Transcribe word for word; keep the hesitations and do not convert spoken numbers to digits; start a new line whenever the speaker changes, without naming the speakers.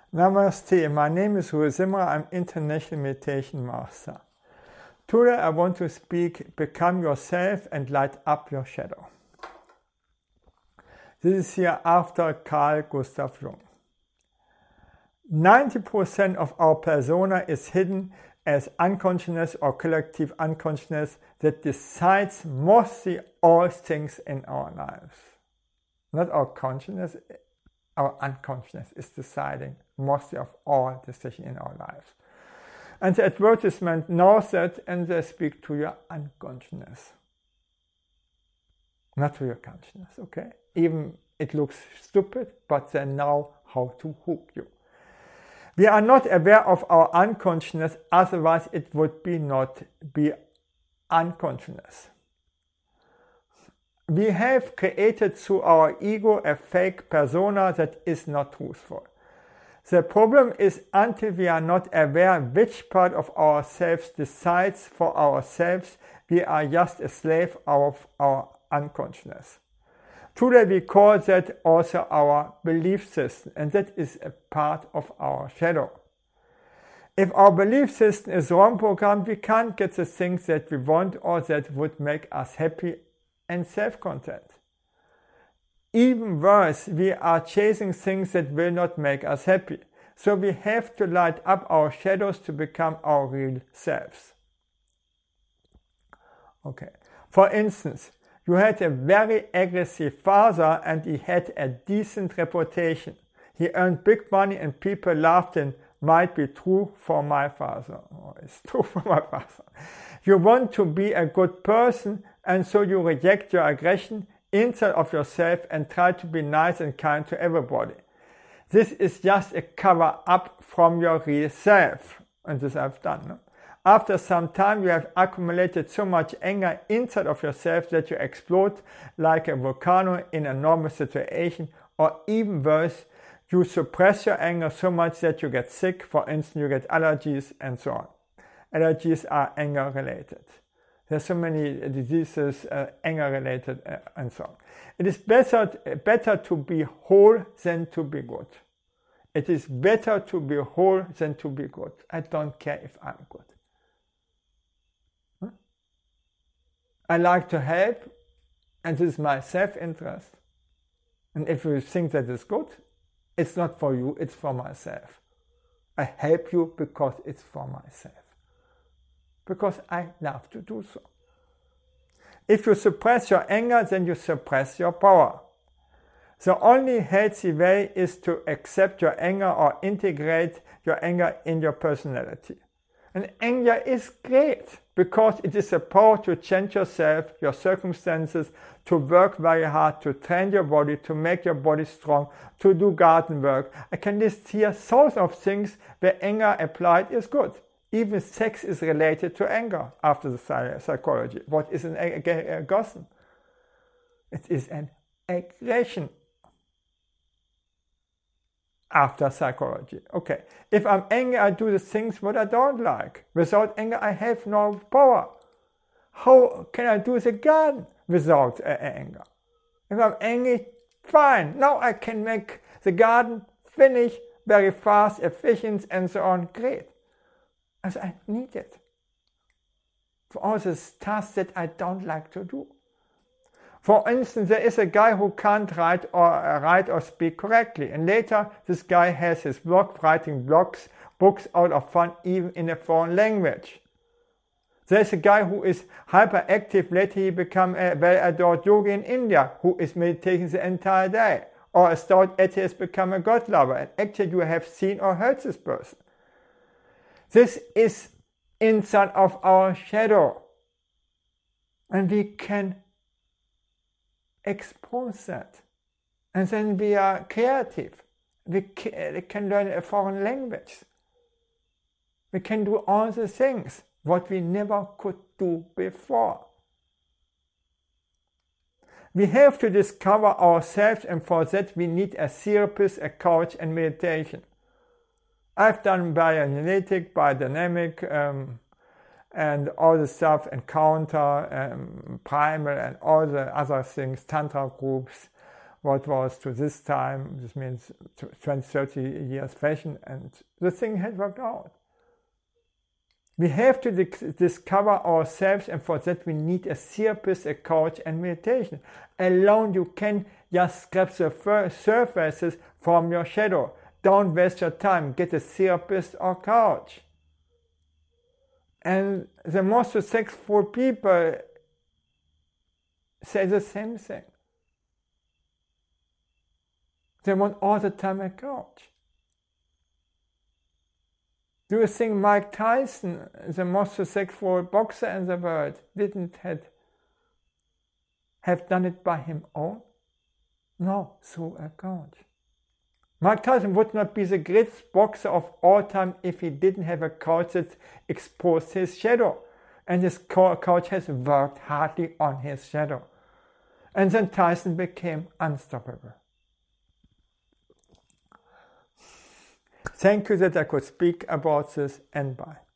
Namaste, my name is Ruhe Simra, I'm International Meditation Master. Today I want to speak, become yourself and light up your shadow. This is here after Carl Gustav Jung. ninety percent of our persona is hidden as unconsciousness or collective unconsciousness that decides mostly all things in our lives. Not our consciousness, our unconsciousness is deciding mostly of all decisions in our lives. And the advertisement knows that and they speak to your unconsciousness. Not to your consciousness, okay? Even it looks stupid, but they know how to hook you. We are not aware of our unconsciousness, otherwise it would be not be unconsciousness. We have created through our ego a fake persona that is not truthful. The problem is until we are not aware which part of ourselves decides for ourselves, we are just a slave of our unconsciousness. Today we call that also our belief system, and that is a part of our shadow. If our belief system is wrong programmed, we can't get the things that we want or that would make us happy and self-content. Even worse, we are chasing things that will not make us happy. So we have to light up our shadows to become our real selves. Okay. For instance, you had a very aggressive father and he had a decent reputation. He earned big money and people laughed and might be true for my father. Or it's true for my father. You want to be a good person and so you reject your aggression inside of yourself and try to be nice and kind to everybody. This is just a cover up from your real self. And this I've done. No? After some time you have accumulated so much anger inside of yourself that you explode like a volcano in a normal situation, or even worse, you suppress your anger so much that you get sick. For instance, you get allergies and so on. Allergies are anger related. There's so many diseases, uh, anger related uh, and so on. It is better, better to be whole than to be good. It is better to be whole than to be good. I don't care if I'm good. Huh? I like to help, and this is my self-interest. And if you think that is good, it's not for you, it's for myself. I help you because it's for myself. Because I love to do so. If you suppress your anger, then you suppress your power. The only healthy way is to accept your anger or integrate your anger in your personality. And anger is great because it is a power to change yourself, your circumstances, to work very hard, to train your body, to make your body strong, to do garden work. I can list here thousands of things where anger applied is good. Even sex is related to anger after the psychology. What is an aggression? It is an aggression after psychology. Okay, if I'm angry, I do the things what I don't like. Without anger, I have no power. How can I do the garden without uh, anger? If I'm angry, fine. Now I can make the garden finish very fast, efficient, and so on. Great. As I need it for all the tasks that I don't like to do. For instance, there is a guy who can't write or uh, write or speak correctly, and later this guy has his blog writing blogs, books out of fun, even in a foreign language. There's a guy who is hyperactive. Later he become a well-adored yogi in India who is meditating the entire day, or a stout atheist become a God lover. And actually, you have seen or heard this person. This is inside of our shadow, and we can expose that, and then we are creative. We can learn a foreign language. We can do all the things what we never could do before. We have to discover ourselves, and for that we need a therapist, a coach, and meditation. I've done biogenetic, biodynamic, um, and all the stuff, Encounter, um, Primal, and all the other things, Tantra groups, what was to this time, this means twenty, thirty years fashion, and the thing had worked out. We have to di- discover ourselves, and for that we need a therapist, a coach, and meditation. Alone you can just scratch the fir- surfaces from your shadow. Don't waste your time. Get a therapist or coach. And the most successful people say the same thing. They want all the time a coach. Do you think Mike Tyson, the most successful boxer in the world, didn't had, have done it by his own? No, through a coach. Mike Tyson would not be the greatest boxer of all time if he didn't have a coach that exposed his shadow. And his co- coach has worked hardly on his shadow. And then Tyson became unstoppable. Thank you that I could speak about this, and bye.